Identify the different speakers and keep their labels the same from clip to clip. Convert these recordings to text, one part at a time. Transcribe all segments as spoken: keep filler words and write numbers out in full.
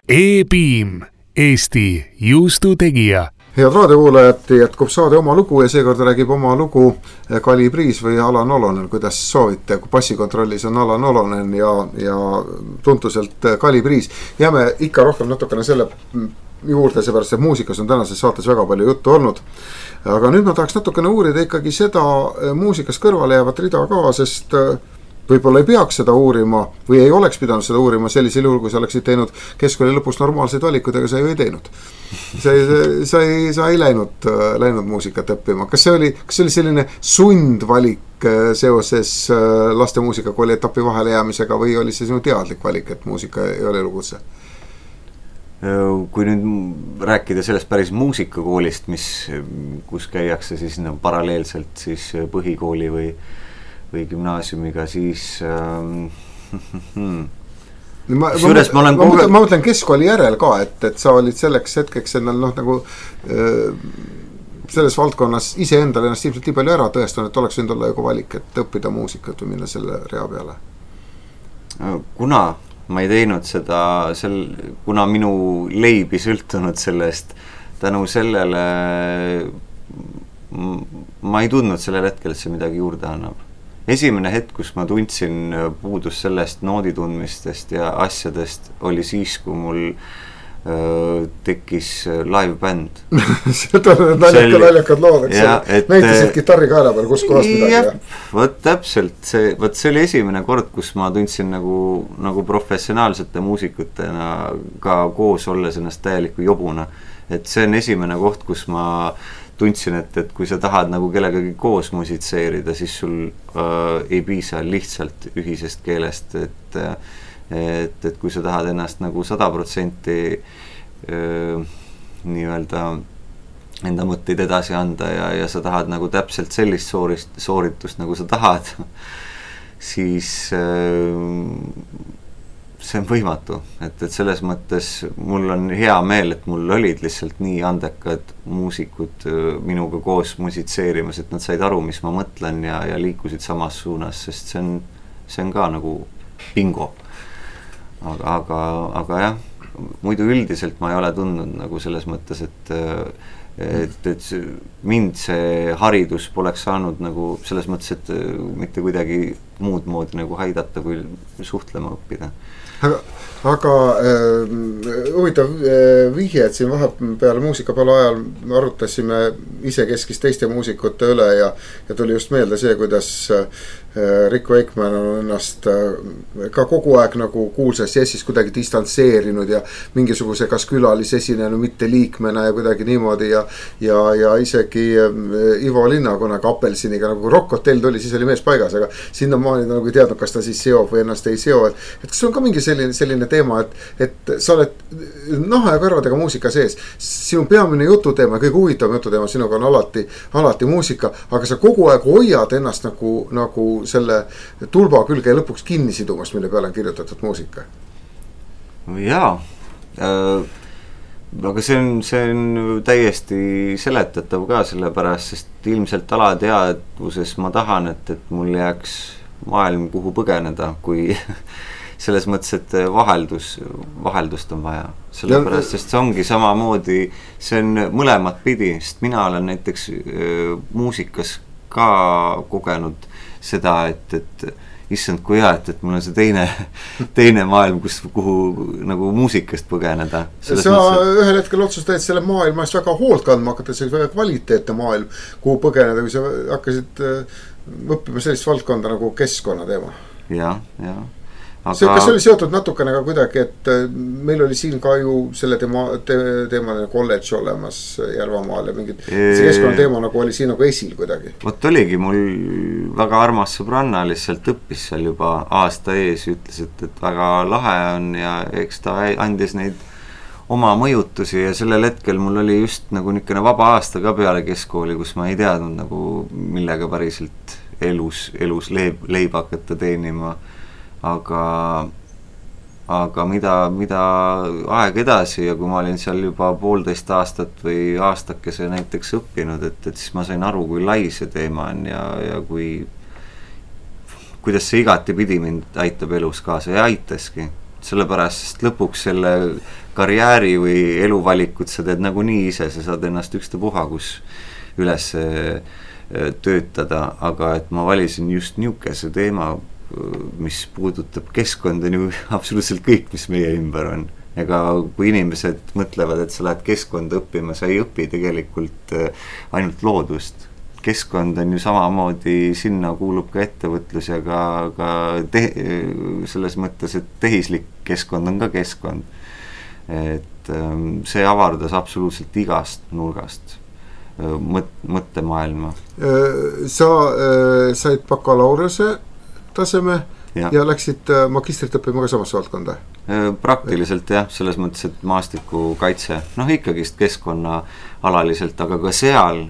Speaker 1: E-Beam, Eesti juustutegija.
Speaker 2: Head raadiokuulajad, jätkub saade Oma lugu ja seekord räägib oma lugu Kali Priis või Alan Olonen, kuidas soovite, kui passikontrollis on Alan Olonen ja, ja tuntuselt Kali Priis. Jääme ikka rohkem natukene selle juurde, seepärast, et muusikas on tänases saates väga palju juttu olnud. Aga nüüd ma tahaks natukene uurida ikkagi seda muusikas kõrvale jäävat rida ka, sest võib-olla ei peaks seda uurima või ei oleks pidanud seda uurima sellisel juhul, kui sa oleksid teinud keskkooli lõpus normaalseid valikuid, aga sa ju ei teinud. Sa ei, sa ei, sa ei läinud, läinud muusikat õppima. Kas see oli, kas see oli selline sundvalik seoses laste muusikakooli etapi vahele jäämisega või oli see sinu teadlik valik, et muusika ei ole elukutse?
Speaker 3: Kui nüüd rääkida sellest päris muusikakoolist, mis, kus käiakse siis no, paralleelselt siis põhikooli või või gümnaasiumiga, siis ähm,
Speaker 2: ma, ma, ma, ma, ma, kogu... ma mõtlen keskkooli järel ka, et, et sa olid selleks hetkeks ennal noh, nagu äh, selles valdkonnas ise endale ennast ilmselt nii palju ära tõestanud, et oleks võinud olla juba valik, et õppida muusikat või minna selle rea peale.
Speaker 3: Kuna ma ei teinud seda, sel, kuna minu leib ei sõltunud sellest, tänu sellele ma ei tundnud sellel hetkel, et see midagi juurde annab. Esimene hetk, kus ma tundsin puudus sellest noodi tundmistest ja asjadest, oli siis, kui mul öö, tekkis live band.
Speaker 2: Seda on naljaka, naljakad lood, eks näitasid kitarri kaela peal, kus kohas midagi.
Speaker 3: Ja, võt täpselt, see, võt see oli esimene kord, kus ma tundsin nagu, nagu professionaalsete muusikutena ka koos olles ennast täieliku jobuna. Et see on esimene koht, kus ma tundsin, et, et kui sa tahad nagu kellegagi koos musitseerida, siis sul äh, ei piisa lihtsalt ühisest keelest, et, et, et kui sa tahad ennast nagu sada protsenti äh, nii-öelda enda mõtteid edasi anda ja, ja sa tahad nagu täpselt sellist soorist, sooritust, nagu sa tahad, siis äh, see on võimatu, et, et selles mõttes mul on hea meel, et mul olid lihtsalt nii andekad muusikud minuga koos musitseerimas, et nad said aru, mis ma mõtlen ja, ja liikusid samas suunas, sest see on, see on ka nagu bingo. Aga, aga, aga jah, muidu üldiselt ma ei ole tundnud nagu selles mõttes, et, et, et mind see haridus poleks saanud nagu selles mõttes, et mitte kuidagi muud moodi nagu haidata, kui suhtlema õppida.
Speaker 2: Aga, aga äh, huvitav äh, vihje, et siin vahepeal muusikapeale ajal arutasime isekeskis teiste muusikute üle ja, ja tuli just meelde see, kuidas äh, Rick Wakeman on ennast äh, ka kogu aeg nagu kuulsas jessis kuidagi distantseerinud ja mingisuguse kas külalisesinenud mitte liikmena ja kuidagi niimoodi ja, ja, ja isegi äh, Ivo Linna kunagi Apelsiniga nagu Rock Hotel tuli, siis oli mees paigas, aga sinna maani ta nagu ei teadnud, kas ta siis seob või ennast ei seo, et, et kas on ka mingi selline, selline teema, et, et sa oled naha ja kõrvadega muusika sees, sinu peamine jututeema, kõige huvitavam jututeema sinuga on alati, alati muusika, aga sa kogu aeg hoiad ennast nagu, nagu selle tulba külge ja lõpuks kinni sidumast, mille peale on kirjutatud muusika.
Speaker 3: Jaa, äh, aga see on, see on täiesti seletatav ka selle pärast, sest ilmselt alateadvuses ma tahan, et, et mul jääks maailm kuhu põgeneda, kui selles mõttes, et vaheldus, vaheldust on vaja. Sellepärast, sest see ongi samamoodi, see on mõlemat pidi, sest mina olen näiteks äh, muusikas ka kogenud seda, et, et issand kui hea, et, et mul on see teine, teine maailm, kus, kuhu nagu muusikast põgeneda.
Speaker 2: Sa mõttes, ühel hetkel otsustad, et selle maailma eest väga hoolt kandma hakata, see väga kvaliteetne maailm, kuhu põgeneda, kui sa hakkasid õppima sellist valdkonda nagu keskkonna teema.
Speaker 3: Ja, ja.
Speaker 2: Aga... See, kas oli seotud natukene ka kuidagi, et meil oli siin ka ju selle teema, te, teemane kolledž olemas Järvamaal ja mingid, see keskkonna teema nagu oli siin nagu esil kuidagi.
Speaker 3: Vot oligi, mul väga armas sõbranna lihtsalt õppis seal juba aasta ees, ütles, et, et väga lahe on ja eks ta andis neid oma mõjutusi ja sellel hetkel mul oli just nagu niisugune vaba aasta ka peale keskkooli, kus ma ei teadnud nagu millega päriselt elus, elus leib, leib hakata teenima. Aga, aga mida, mida aeg edasi ja kui ma olin seal juba poolteist aastat või aastakese näiteks õppinud, et, et siis ma sain aru, kui lai see teema on ja, ja kui, kuidas see igati pidi mind aitab elus kaasa ja aitaski. sellepärast, sest lõpuks selle karjääri või eluvalikud sa teed nagu nii ise, sa saad ennast ükstapuha kus üles töötada, aga et ma valisin just niukese teema, mis puudutab keskkonda, nii absoluutselt kõik, mis meie ümber on. Ega kui inimesed mõtlevad, et sa lähed keskkonda õppima, sa ei õpi tegelikult ainult loodust. Keskkond on ju samamoodi, sinna kuulub ka ettevõtlus ja ka, ka te, selles mõttes, et tehislik keskkond on ka keskkond. Et see avardas absoluutselt igast nurgast mõt, mõttemaailma.
Speaker 2: Sa said bakalaureuse taseme ja, ja läksid magistrit õppima ka samasse valdkonda?
Speaker 3: Praktiliselt jah, selles mõttes, et maastikukaitse, noh ikkagist keskkonna alaliselt, aga ka seal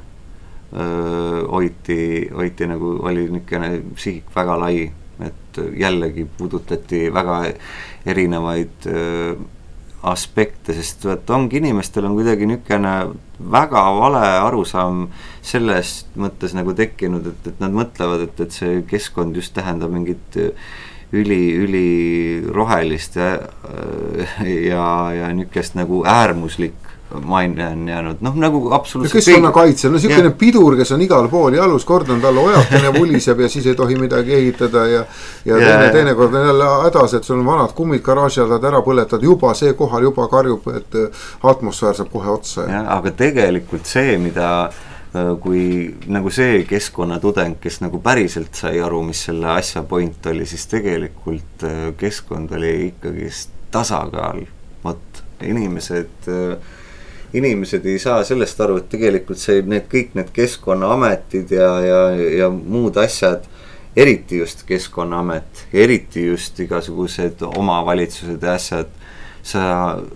Speaker 3: öö, hoiti, hoiti nagu oli niisugune sihik väga lai, et jällegi puudutati väga erinevaid öö, aspekte, sest et ongi inimestel on kuidagi niisugune väga vale arusaam sellest mõttes nagu tekkinud, et, et nad mõtlevad, et, et see keskkond just tähendab mingit üli, üli rohelist ja, ja, ja niisugust nagu äärmuslik maine on jäänud, noh nagu absoluutselt
Speaker 2: keskkonnakaitse, no niisugune pidur, kes on igal pool jalus, kord on tal ojakene vuliseb ja siis ei tohi midagi ehitada ja ja yeah. teine, teine kord on jälle hädas, et sul on vanad kummid garaaži allad ära põletad, juba see kohal juba karjub, et atmosfäär saab kohe otsa.
Speaker 3: Ja, aga tegelikult see, mida kui nagu see keskkonnatudeng, kes nagu päriselt sai aru, mis selle asja point oli, siis tegelikult keskkond oli ikkagi tasakaal. Vot inimesed inimesed ei saa sellest aru, et tegelikult see, need kõik need keskkonnaametid ja, ja, ja muud asjad, eriti just Keskkonnaamet, eriti just igasugused omavalitsused ja asjad, sa,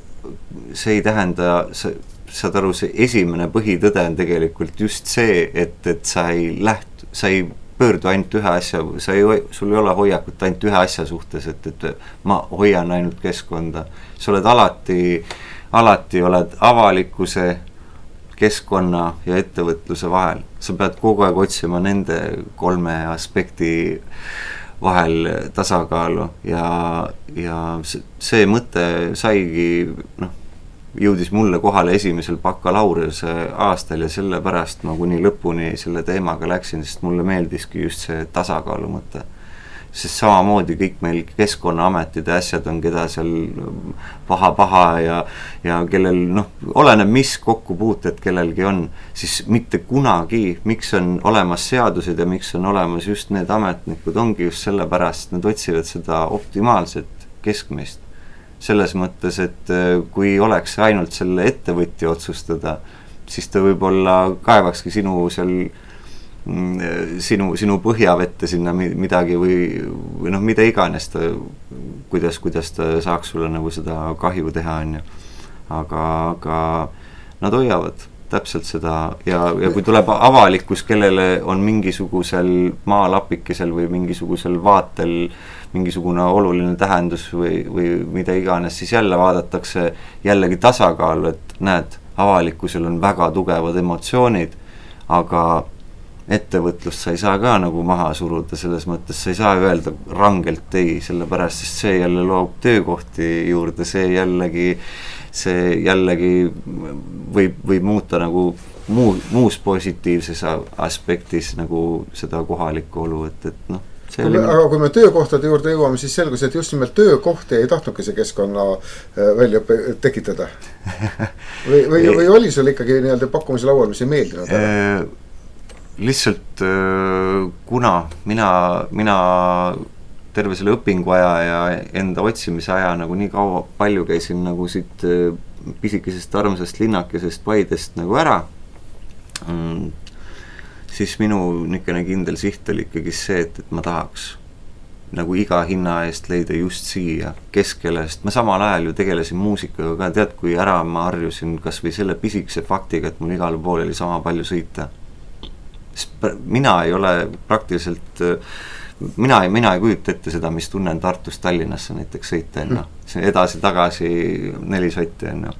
Speaker 3: see ei tähenda, sa, saad aru, see esimene põhitõde on tegelikult just see, et, et sa ei läht, sa ei pöördu ainult ühe asja, sa ei, sul ei ole hoiakut ainult ühe asja suhtes, et, et ma hoian ainult keskkonda. Sa oled alati alati oled avalikkuse, keskkonna ja ettevõtluse vahel. Sa pead kogu aeg otsima nende kolme aspekti vahel tasakaalu ja, ja see mõte saigi, noh, jõudis mulle kohale esimesel bakalaureuse aastal ja sellepärast ma kuni lõpuni selle teemaga läksin, sest mulle meeldiski just see tasakaalu mõte. Sest samamoodi kõik meil Keskkonnaametide asjad on, keda seal paha-paha ja, ja kellel, noh, oleneb mis kokkupuuted kellelgi on, siis mitte kunagi, miks on olemas seadused ja miks on olemas just need ametnikud, ongi just sellepärast, nad otsivad seda optimaalset keskmist. Selles mõttes, et kui oleks ainult selle ettevõtja otsustada, siis ta võib-olla kaevakski sinu seal sinu, sinu põhjavette sinna midagi või, või noh, mida iganes ta, kuidas, kuidas ta saaks sulle nagu seda kahju teha, on ju. Aga, aga nad hoiavad täpselt seda ja, ja kui tuleb avalikkus, kellele on mingisugusel maalapikesel või mingisugusel vaatel mingisugune oluline tähendus või, või mida iganes, siis jälle vaadatakse jällegi tasakaalu, et näed, avalikkusel on väga tugevad emotsioonid, aga ettevõtlust sa ei saa ka nagu maha suruda, selles mõttes sa ei saa öelda rangelt ei, sellepärast, sest see jälle loob töökohti juurde, see jällegi, see jällegi võib, võib muuta nagu muu, muus positiivses aspektis nagu seda kohalikku olu, et, et noh.
Speaker 2: Kui me, aga kui me töökohtade juurde jõuame, siis selgus, et just nimelt töökohti ei tahtnudki see keskkonna väljaõppe tekitada. Või, või, või oli sul ikkagi nii-öelda pakkumise laual, mis ei meeldinud?
Speaker 3: E lihtsalt kuna mina, mina terve selle õpingu aja ja enda otsimise aja nagu nii kaua palju käisin nagu siit pisikesest armsast linnakesest Paidest nagu ära, siis minu niisugune kindel siht oli ikkagi see, et, et ma tahaks nagu iga hinna eest leida just siia keskele, sest ma samal ajal ju tegelesin muusikaga ka, tead, kui ära ma harjusin kas või selle pisikese faktiga, et mul igal pool oli sama palju sõita. Mina ei ole praktiliselt, mina, mina ei kujuta ette seda, mis tunnen Tartust Tallinnasse näiteks sõita, mm. see edasi-tagasi neli sotti,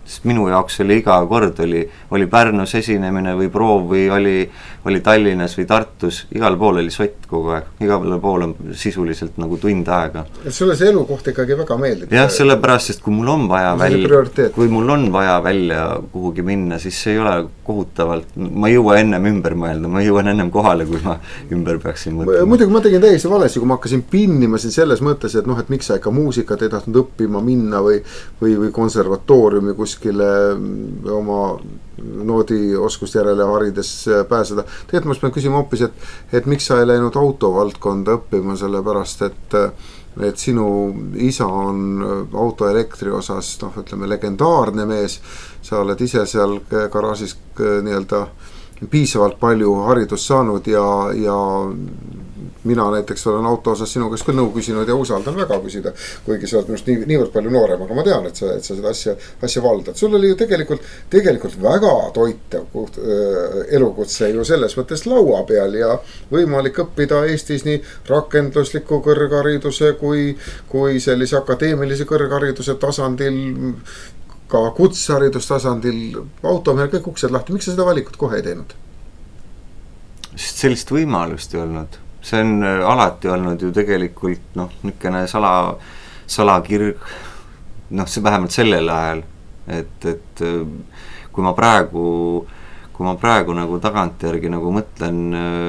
Speaker 3: sest minu jaoks oli iga kord oli, oli Pärnus esinemine või proov või oli, oli Tallinnas või Tartus, igal pool oli sott kogu aeg, igal pool on sisuliselt nagu tund aega.
Speaker 2: Et sulle see elukoht ikkagi väga meeldib?
Speaker 3: Jah, sellepärast, sest kui mul on vaja välja, kui mul on vaja välja kuhugi minna, siis see ei ole kohutavalt, ma ei jõua ennem ümber mõelda, ma jõuan ennem kohale, kui ma ümber peaksin mõtlema.
Speaker 2: Muidugi ma tegin täiesti valesti, kui ma hakkasin pinnima siin selles mõttes, et noh, et miks sa ikka muusikat ei tahtnud õppima minna või, või, või konservatooriumi kuskile oma noodioskust järele harides pääseda. Tegelikult ma pean küsima hoopis, et, et miks sa ei läinud autovaldkonda õppima, sellepärast, et, et sinu isa on autoelektri osas, noh, ütleme, legendaarne mees. Sa oled ise seal garaažis nii-öelda piisavalt palju haridust saanud ja, ja mina näiteks olen auto osas sinu käest küll nõu küsinud ja usaldan väga küsida, kuigi sa oled minust nii, niivõrd palju noorem, aga ma tean, et sa, et sa seda asja, asja valdad. Sul oli ju tegelikult, tegelikult väga toitev elukutse ju selles mõttes laua peal ja võimalik õppida Eestis nii rakendusliku kõrghariduse kui, kui sellise akadeemilise kõrghariduse tasandil, ka kutseharidustasandil, automehel kõik uksed lahti. Miks sa seda valikut kohe ei teinud?
Speaker 3: Sest sellist võimalust ei olnud. See on alati olnud ju tegelikult noh, niisugune sala, salakirg, noh see vähemalt sellel ajal, et, et kui ma praegu, kui ma praegu nagu tagantjärgi nagu mõtlen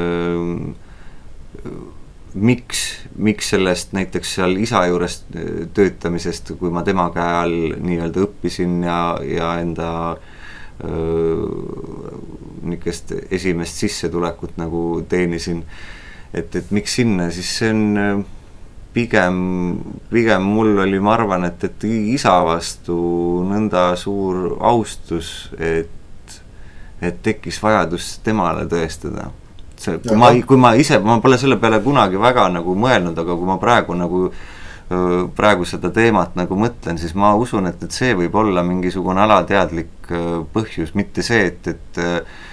Speaker 3: äh, miks, miks sellest näiteks seal isa juures töötamisest, kui ma tema käe all nii-öelda õppisin ja, ja enda öö, niisugust esimest sissetulekut nagu teenisin, et, et miks sinna, siis see on pigem, pigem mul oli, ma arvan, et, et isa vastu nõnda suur austus, et, et tekkis vajadus temale tõestada. See, kui, ma, kui ma ise, ma pole selle peale kunagi väga nagu mõelnud, aga kui ma praegu nagu praegu seda teemat nagu mõtlen, siis ma usun, et, et see võib olla mingisugune alateadlik põhjus, mitte see, et, et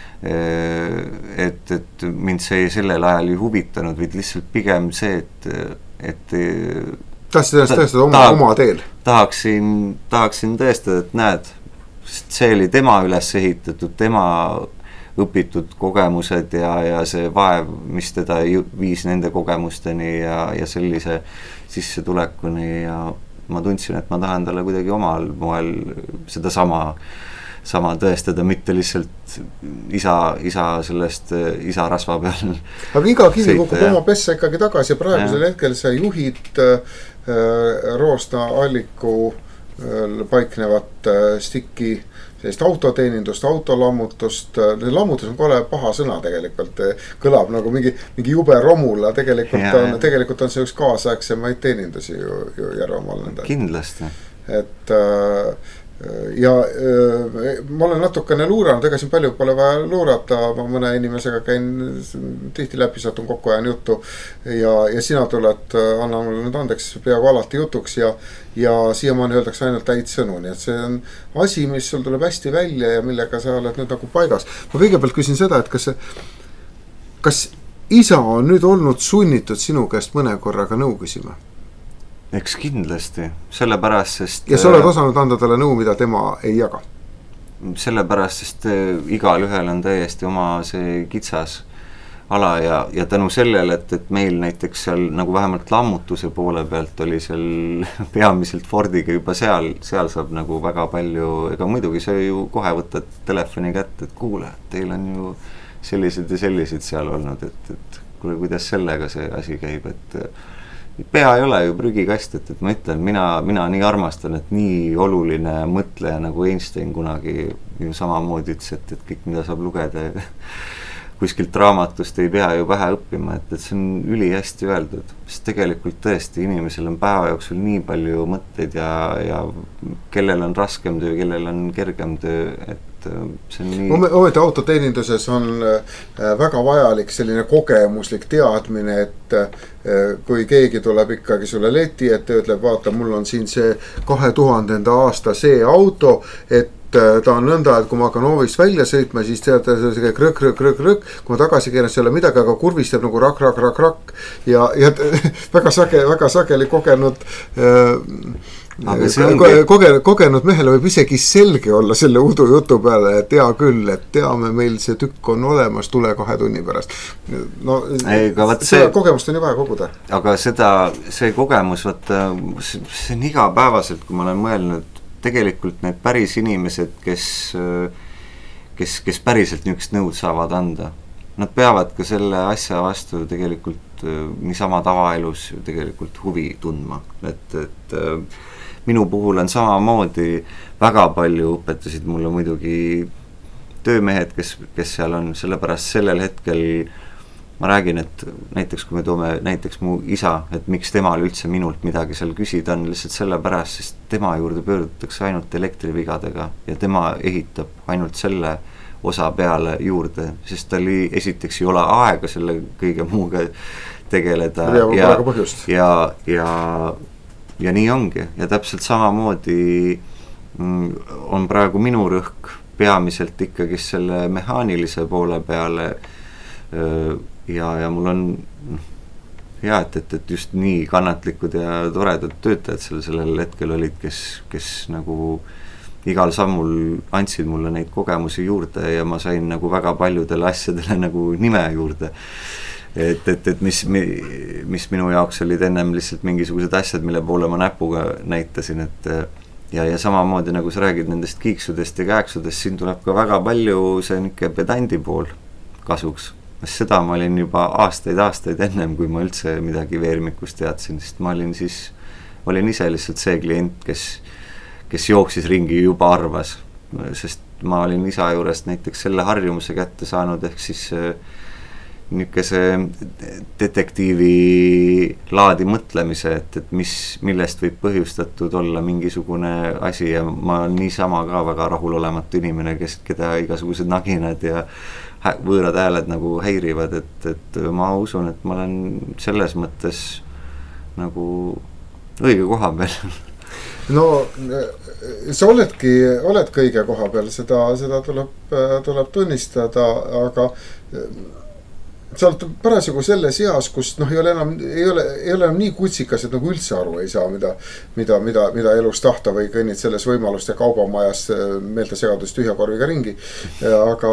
Speaker 3: et, et mind see sellel ajal ei huvitanud, vaid lihtsalt pigem see, et, et
Speaker 2: tahtsid ennast tõestada oma, tahak, oma teel?
Speaker 3: Tahaksin, tahaksin tõestada, et näed, see oli tema üles ehitatud, tema õpitud kogemused ja, ja see vaev, mis teda viis nende kogemusteni ja, ja sellise sissetulekuni ja ma tundsin, et ma tahan talle kuidagi omal moel seda sama, sama tõestada, mitte lihtsalt isa, isa sellest isa rasva peal.
Speaker 2: Aga iga kivi kukub oma pessa ikkagi tagasi ja praegusel ja. hetkel sa juhid äh, Roosna Alliku äh, paiknevat äh, stikki sellist autoteenindust, autolammutust, lammutus on kole paha sõna tegelikult, kõlab nagu mingi, mingi jube romula, tegelikult ja, on, tegelikult on see üks kaasaegsemaid teenindusi ju, ju Järvamaal.
Speaker 3: Kindlasti.
Speaker 2: Et ja ma olen natukene luuranud, ega siin palju pole vaja luurata, ma mõne inimesega käin tihti läbi, satun kokku ajan juttu ja, ja sina tuled, anna mulle nüüd andeks, peaaegu alati jutuks ja, ja siiamaani öeldakse ainult täid sõnu, nii et see on asi, mis sul tuleb hästi välja ja millega sa oled nüüd nagu paigas. Ma kõigepealt küsin seda, et kas, kas isa on nüüd olnud sunnitud sinu käest mõne korraga nõu küsima?
Speaker 3: Eks kindlasti, sellepärast, sest
Speaker 2: ja sa oled osanud anda talle nõu, mida tema ei jaga?
Speaker 3: Sellepärast, sest igal ühel on täiesti oma see kitsas ala ja, ja tänu sellele, et, et meil näiteks seal nagu vähemalt lammutuse poole pealt oli seal peamiselt Fordiga juba seal, seal saab nagu väga palju, ega muidugi sa ju kohe võtad telefoni kätte, et kuule, teil on ju sellised ja sellised seal olnud, et, et kuule, kuidas sellega see asi käib, et pea ei ole ju prügikast, et, et ma ütlen, mina, mina nii armastan, et nii oluline mõtleja nagu Einstein kunagi ju samamoodi ütles, et, et kõik, mida saab lugeda kuskilt raamatust ei pea ju pähe õppima, et, et see on üli hästi öeldud, sest tegelikult tõesti inimesel on päeva jooksul nii palju mõtteid ja, ja kellel on raskem töö, kellel on kergem töö, et see on nii...
Speaker 2: Ometi autoteeninduses on väga vajalik selline kogemuslik teadmine, et kui keegi tuleb ikkagi sulle leti, et ütleb, vaata, mul on siin see kahe tuhandenda aasta see auto, et ta on nõnda, et kui ma hakkan hoovist välja sõitma, siis tead, see krõk, krõk, krõk, krõk, kui ma tagasi keeran, see ei ole midagi, aga kurvis teeb nagu rak, rak, rak, rak ja, ja väga sage, väga sageli kogenud äh, Ongi... Koge, kogenud mehele võib isegi selge olla selle udu jutu peale, et hea küll, et teame, meil see tükk on olemas, tule kahe tunni pärast. No ei, see, see kogemust on ju vaja koguda.
Speaker 3: Aga seda, see kogemus, võtta, see on igapäevaselt, kui ma olen mõelnud, tegelikult need päris inimesed, kes, kes, kes päriselt niisugust nõud saavad anda, nad peavad ka selle asja vastu tegelikult niisama tavaelus tegelikult huvi tundma, et, et minu puhul on samamoodi, väga palju õpetasid mulle muidugi töömehed, kes, kes seal on, sellepärast sellel hetkel ma räägin, et näiteks kui me toome näiteks mu isa, et miks temal üldse minult midagi seal küsida on, lihtsalt sellepärast, sest tema juurde pöördutakse ainult elektrivigadega ja tema ehitab ainult selle osa peale juurde, sest tal esiteks ei ole aega selle kõige muuga tegeleda ja, ja, ja ja nii ongi ja täpselt samamoodi on praegu minu rõhk peamiselt ikkagi selle mehaanilise poole peale ja, ja mul on hea, et, et, et just nii kannatlikud ja toredad töötajad seal sellel hetkel olid, kes, kes nagu igal sammul andsid mulle neid kogemusi juurde ja ma sain nagu väga paljudele asjadele nagu nime juurde. Et, et, et mis, mis minu jaoks olid ennem lihtsalt mingisugused asjad, mille poole ma näpuga näitasin, et ja, ja samamoodi nagu sa räägid nendest kiiksudest ja kääksudest, siin tuleb ka väga palju see niisugune pedandi pool kasuks. Seda ma olin juba aastaid, aastaid ennem, kui ma üldse midagi veermikust teadsin, sest ma olin siis, olin ise lihtsalt see klient, kes, kes jooksis ringi juba arvas, sest ma olin isa juurest näiteks selle harjumuse kätte saanud, ehk siis niisuguse detektiivi laadi mõtlemise, et, et mis, millest võib põhjustatud olla mingisugune asi ja ma olen niisama ka väga rahulolematu inimene, kes, keda igasugused naginad ja võõrad hääled nagu häirivad, et, et ma usun, et ma olen selles mõttes nagu õige koha peal.
Speaker 2: No sa oledki, oled kõige koha peal, seda, seda tuleb, tuleb tunnistada, aga sa oled parasjagu selles eas, kus noh, ei ole enam, ei ole, ei ole enam nii kutsikas, et nagu üldse aru ei saa, mida, mida, mida, mida elus tahta või kõnnid selles võimaluste kaubamajas meeltesegadust tühja korviga ringi. Aga,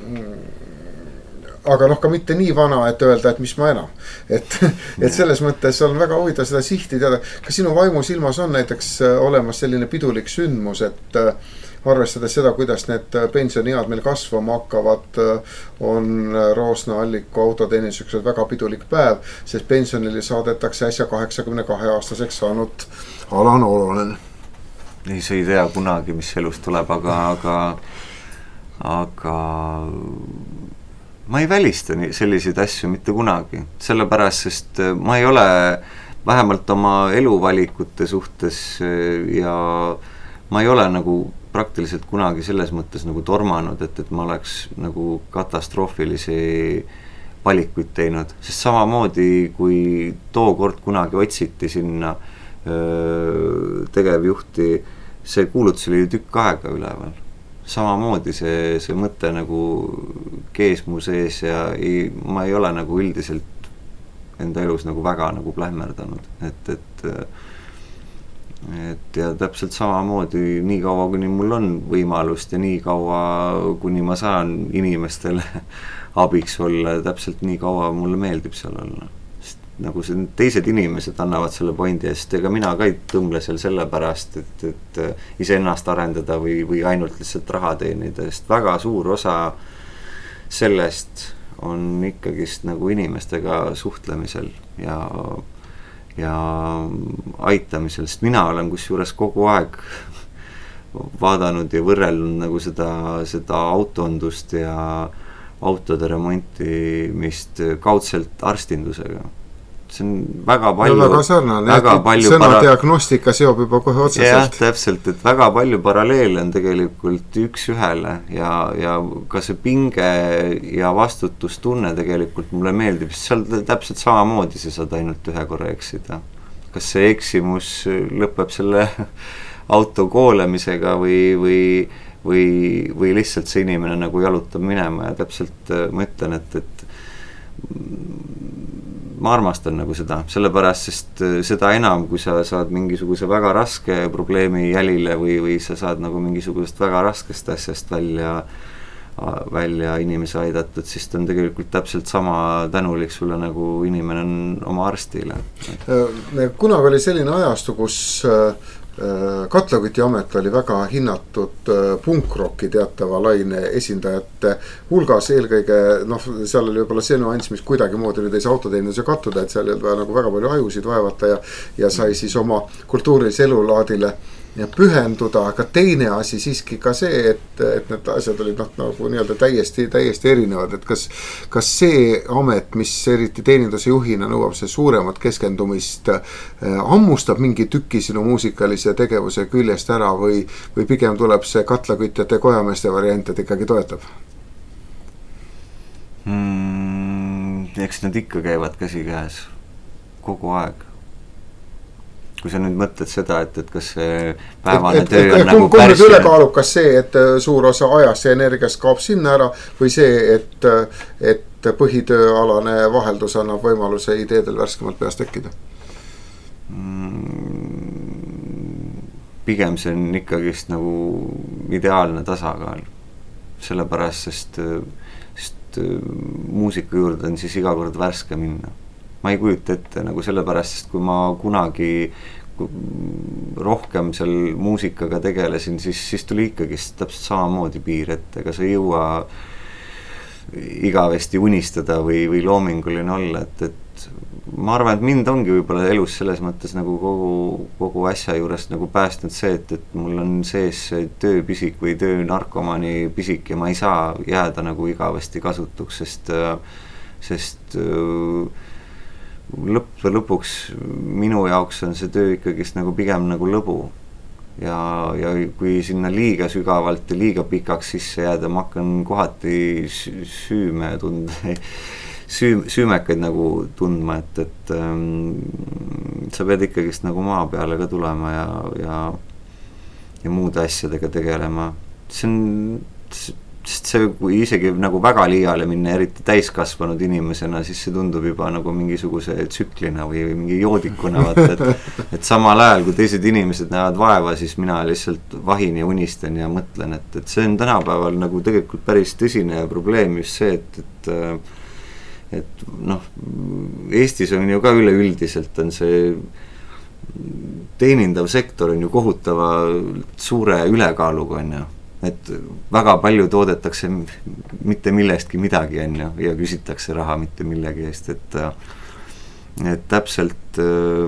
Speaker 2: aga noh, ka mitte nii vana, et öelda, et mis ma enam. Et, et selles mõttes on väga huvitav seda sihti teada. Kas sinu vaimus ilmas on näiteks olemas selline pidulik sündmus, et arvestades seda, kuidas need pensioniajad meil kasvama hakkavad, on Roosna Alliku autoteenistused väga pidulik päev, sest pensionile saadetakse äsja kaheksakümne kahe aastaseks saanud Alan Olonen.
Speaker 3: Ei, see ei tea kunagi, mis elus tuleb, aga, aga, aga ma ei välista selliseid asju mitte kunagi. Sellepärast, sest ma ei ole vähemalt oma eluvalikute suhtes ja ma ei ole nagu praktiliselt kunagi selles mõttes nagu tormanud, et, et ma oleks nagu katastroofilisi valikuid teinud, sest samamoodi kui tookord kunagi otsiti sinna öö, tegevjuhti, see kuulutus oli tükk aega üleval. Samamoodi see, see mõte nagu kees mu sees ja ei, ma ei ole nagu üldiselt enda elus nagu väga nagu plähmerdanud, et, et et ja täpselt samamoodi nii kaua, kuni mul on võimalust ja nii kaua, kuni ma saan inimestele abiks olla, täpselt nii kaua mulle meeldib seal olla. Sest nagu see teised inimesed annavad selle pointi, sest ega mina ka ei tõmble seal selle pärast, et, et ise ennast arendada või, või ainult lihtsalt raha teenida, sest väga suur osa sellest on ikkagist nagu inimestega suhtlemisel ja ja aitamisel, sest mina olen kusjuures kogu aeg vaadanud ja võrrelnud nagu seda, seda autondust ja autode remontimist kaudselt arstindusega. See on väga palju,
Speaker 2: no, väga sarnane,
Speaker 3: väga palju
Speaker 2: sõna para... diagnostika seob juba kohe otseselt.
Speaker 3: Jah, täpselt, et väga palju paralleele on tegelikult üks ühele ja, ja ka see pinge ja vastutustunne tegelikult mulle meeldib, sest seal täpselt samamoodi sa saad ainult ühe korra eksida. Kas see eksimus lõpeb selle auto koolemisega või, või, või, või lihtsalt see inimene nagu jalutab minema ja täpselt ma ütlen, et, et ma armastan nagu seda, sellepärast, sest seda enam, kui sa saad mingisuguse väga raske probleemi jälile või, või sa saad nagu mingisugusest väga raskest asjast välja, välja inimese aidatud, siis ta on tegelikult täpselt sama tänulik sulle, nagu inimene on oma arstile.
Speaker 2: Kunagi oli selline ajastu, kus Katlaküti amet oli väga hinnatud punkrocki teatava laine esindajate hulgas, eelkõige, noh, seal oli võib-olla see nüanss, mis kuidagi moodi nüüd ei saa autoteenuse kattuda, et seal ei olnud nagu väga palju ajusid vaevata ja, ja sai siis oma kultuurilise elulaadile ja pühenduda, aga teine asi siiski ka see, et, et need asjad olid noh, nagu nii-öelda täiesti, täiesti erinevad, et kas, kas see amet, mis eriti teeninduse juhina nõuab see suuremat keskendumist, ammustab mingi tüki sinu muusikalise tegevuse küljest ära või, või pigem tuleb see katlakütjate kojameeste variant, et ikkagi toetab?
Speaker 3: Hmm, eks need ikka käivad käsi käes kogu aeg. Kui sa nüüd mõtled seda, et, et kas see päevane et, töö et, on et, nagu
Speaker 2: kui nüüd ülekaalukas see, et suur osa ajast ja energiast kaob sinna ära või see, et, et põhitööalane vaheldus annab võimaluse ideedel värskemalt peast tekkida?
Speaker 3: Pigem see on ikkagist nagu ideaalne tasakaal. Sellepärast, sest, sest muusika juurde on siis iga kord värske minna. Ma ei kujuta ette nagu sellepärast, sest kui ma kunagi rohkem seal muusikaga tegelesin, siis, siis tuli ikkagi täpselt samamoodi piir ette, ega sa ei jõua igavesti unistada või, või loominguline olla, et, et ma arvan, et mind ongi võib-olla elus selles mõttes nagu kogu, kogu asja juures nagu päästnud see, et, et mul on sees tööpisik või töönarkomani pisik ja ma ei saa jääda nagu igavesti kasutuks, sest, sest lõpp lõpuks minu jaoks on see töö ikkagist nagu pigem nagu lõbu ja, ja kui sinna liiga sügavalt ja liiga pikaks sisse jääda, ma hakkan kohati süüme tunda, süüm, süümekaid nagu tundma, et, et ähm, sa pead ikkagist nagu maa peale ka tulema ja, ja, ja muude asjadega tegelema. See on sest see, kui isegi nagu väga liiale minna, eriti täiskasvanud inimesena, siis see tundub juba nagu mingisuguse tsüklina või mingi joodikuna, vaata, et, et samal ajal, kui teised inimesed näevad vaeva, siis mina lihtsalt vahin ja unistan ja mõtlen, et, et see on tänapäeval nagu tegelikult päris tõsine probleem just see, et, et, et noh, Eestis on ju ka üleüldiselt on see teenindav sektor on ju kohutava suure ülekaaluga, on ju. Et väga palju toodetakse mitte millestki midagi on ju, ja küsitakse raha mitte millegi eest, et, et täpselt,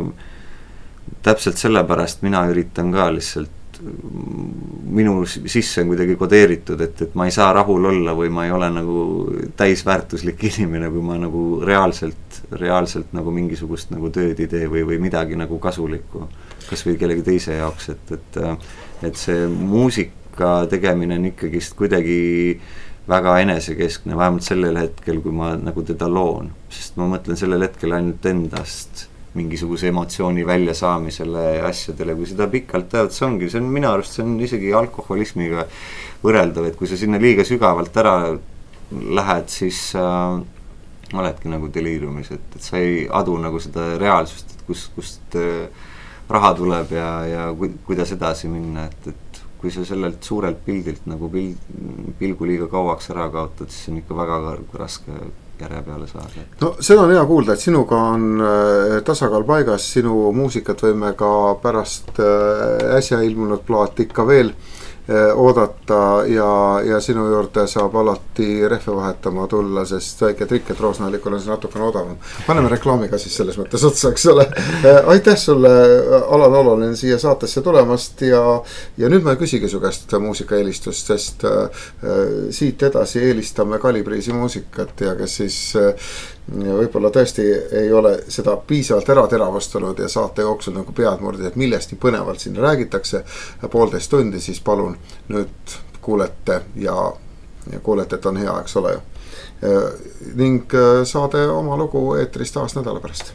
Speaker 3: täpselt sellepärast mina üritan ka lihtsalt, minu sisse on kuidagi kodeeritud, et, et ma ei saa rahul olla või ma ei ole nagu täisväärtuslik inimene, kui ma nagu reaalselt, reaalselt nagu mingisugust nagu tööd ei tee või, või midagi nagu kasulikku, kas või kellegi teise jaoks, et, et, et see muusik ka tegemine on ikkagist kuidagi väga enesekeskne, vähemalt sellel hetkel, kui ma nagu teda loon, sest ma mõtlen sellel hetkel ainult endast mingisuguse emotsiooni välja saamisele asjadele, kui seda pikalt teavad, see ongi, see on minu arust, see on isegi alkoholismiga võrreldav, et kui sa sinna liiga sügavalt ära lähed, siis äh, oledki nagu deliiriumis, et, et sa ei adu nagu seda reaalsust, et kust, kust äh, raha tuleb ja, ja ku, kuidas edasi minna, et, et kui sa sellelt suurelt pildilt nagu pild, pilgu liiga kauaks ära kaotad, siis on ikka väga raske järje peale saada.
Speaker 2: No seda on hea kuulda, et sinuga on tasakaal paigas, sinu muusikat võime ka pärast äsja ilmunud plaat ikka veel oodata ja, ja sinu juurde saab alati rehve vahetama tulla, sest väike trikk, et Roosnaalikul on see natukene odavam. Paneme reklaamiga siis selles mõttes otsa, eks ole. Aitäh sulle, Alan Olonen, siia saatesse tulemast ja, ja nüüd ma ei küsigi su käest muusikaeelistust, sest äh, siit edasi eelistame Kalibriisi muusikat ja kes siis äh, võib-olla tõesti ei ole seda piisavalt ära teravustanud ja saate jooksul nagu pead murdid, et millest nii põnevalt siin räägitakse poolteist tundi, siis palun nüüd kuulete ja, ja kuulete, et on hea, eks ole ju. Ning saade oma lugu eetrist taas nädala pärast.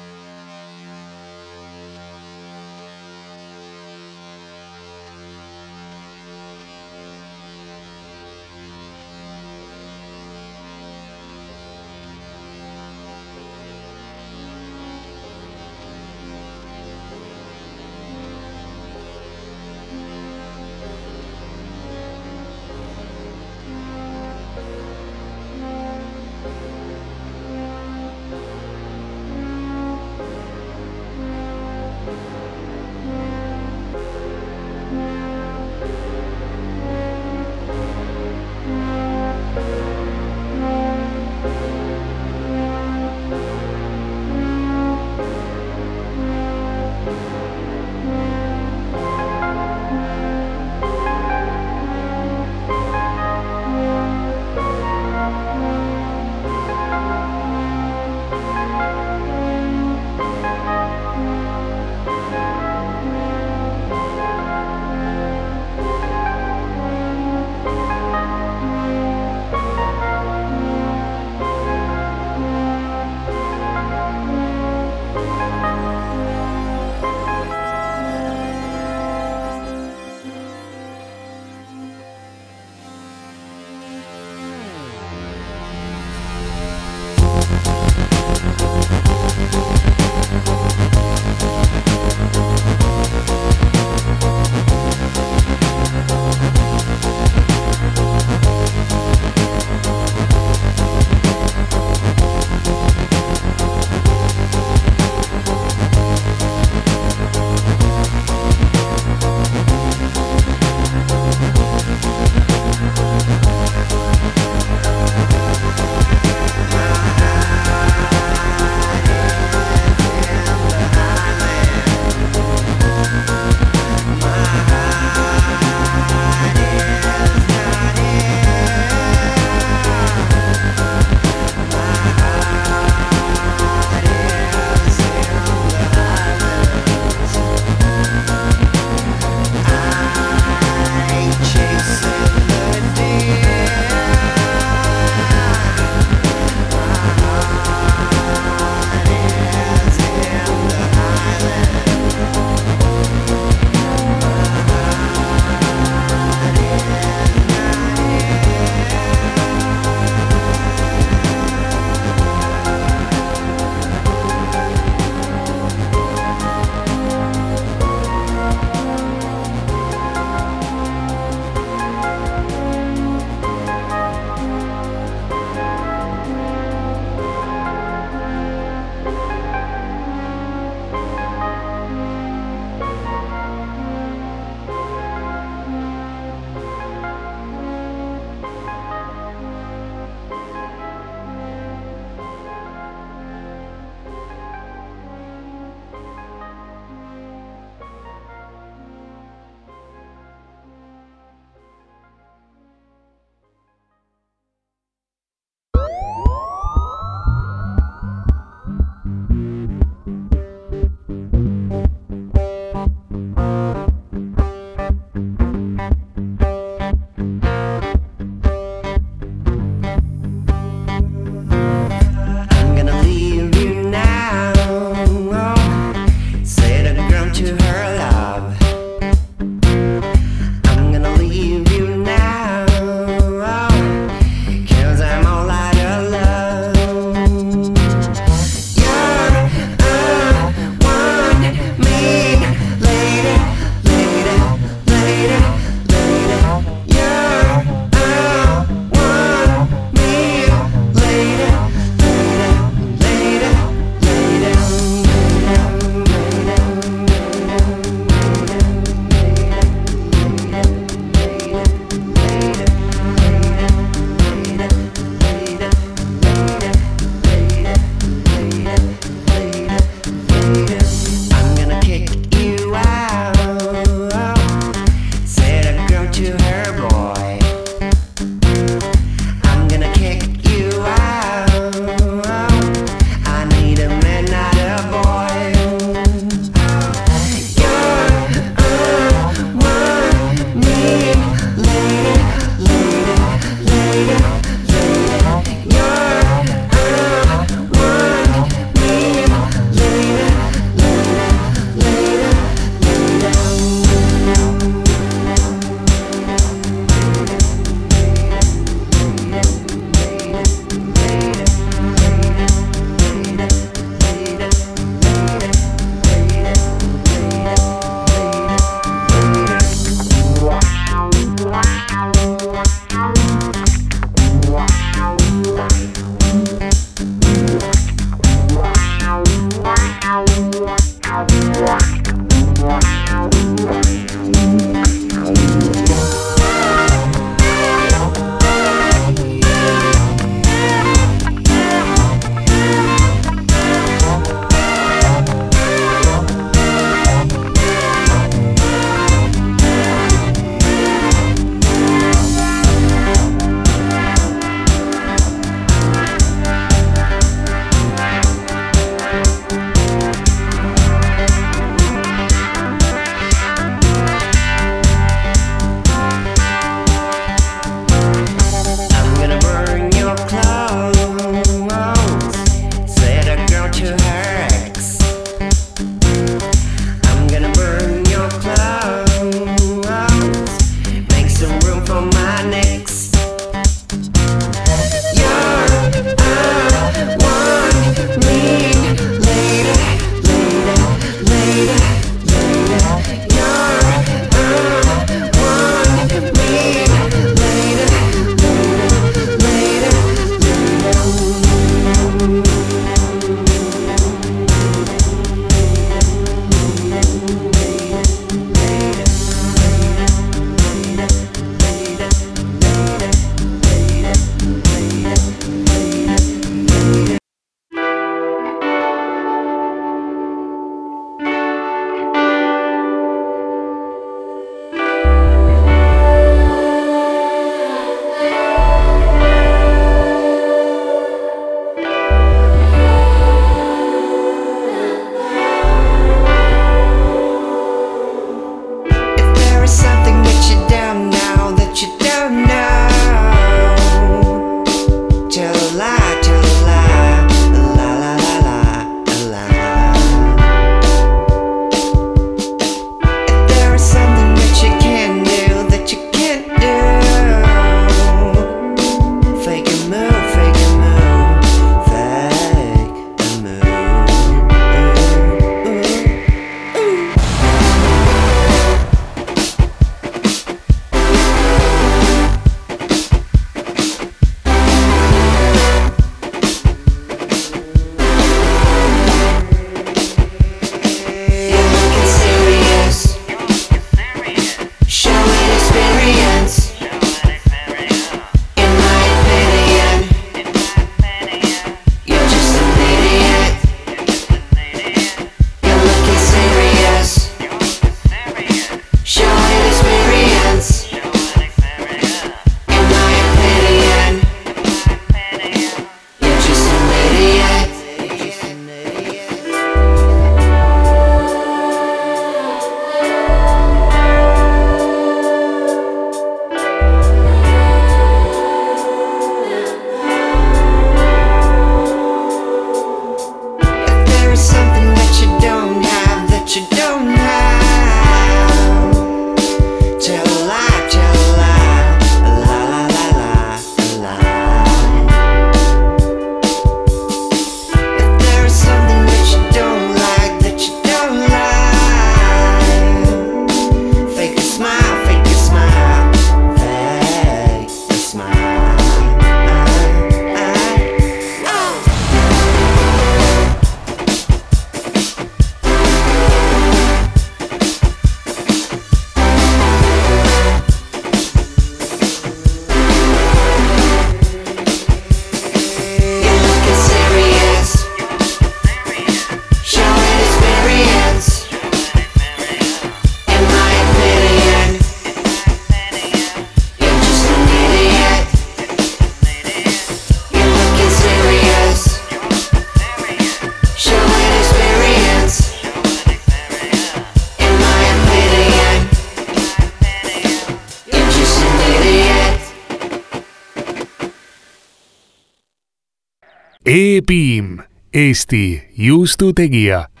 Speaker 1: E-piim, Eesti juustutegija.